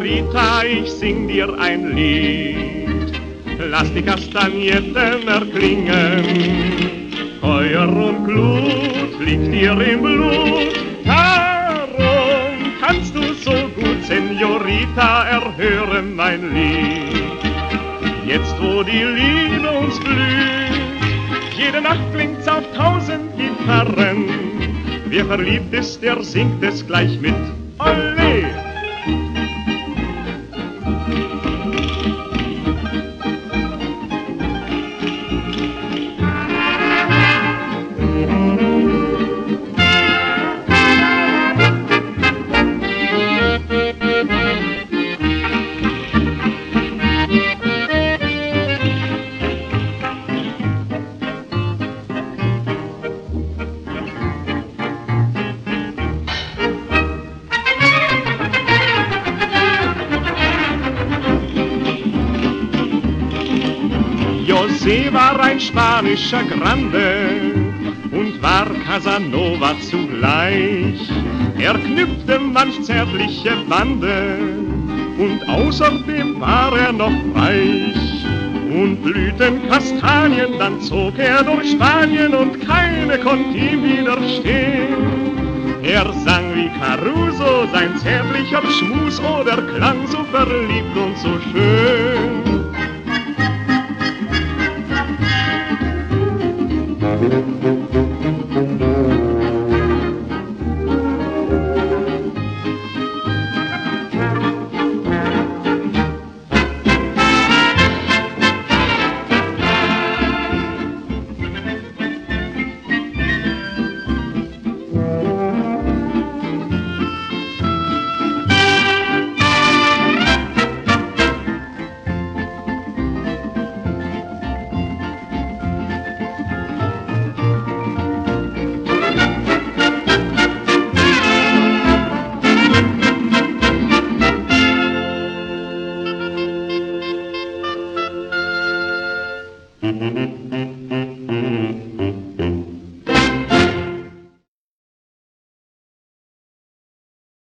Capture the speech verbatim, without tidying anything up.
Senorita, ich sing dir ein Lied. Lass die Kastagnetten erklingen, Feuer und Glut liegt dir im Blut. Darum kannst du so gut, Senorita, erhöre mein Lied. Jetzt, wo die Liebe uns blüht, jede Nacht klingt's auf tausend Gitarren. Wer verliebt ist, der singt es gleich mit. Olé! José war ein spanischer Grande und war Casanova zugleich. Er knüpfte manch zärtliche Bande und außerdem war er noch reich. Und blühten Kastanien, dann zog er durch Spanien und keine konnte ihm widerstehen. Er sang wie Caruso, sein zärtlicher Schmus, oder klang so verliebt und so schön.